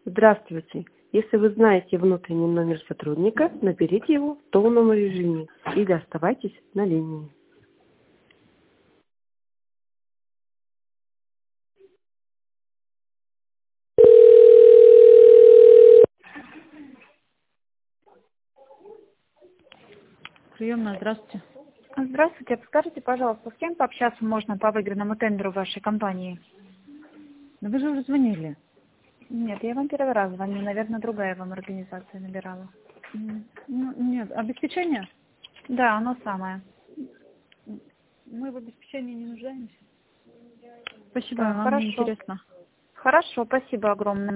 Здравствуйте. Если вы знаете внутренний номер сотрудника, наберите его в полном режиме или оставайтесь на линии. Приемная, здравствуйте. Здравствуйте. Подскажите, пожалуйста, с кем пообщаться можно по выигранному тендеру вашей компании? Да вы же уже звонили. Нет, я вам первый раз звоню. Наверное, другая вам организация набирала. Ну, нет, обеспечение? Да, оно самое. Мы в обеспечении не нуждаемся. Спасибо, Так, вам не хорошо. интересно. Хорошо, спасибо огромное.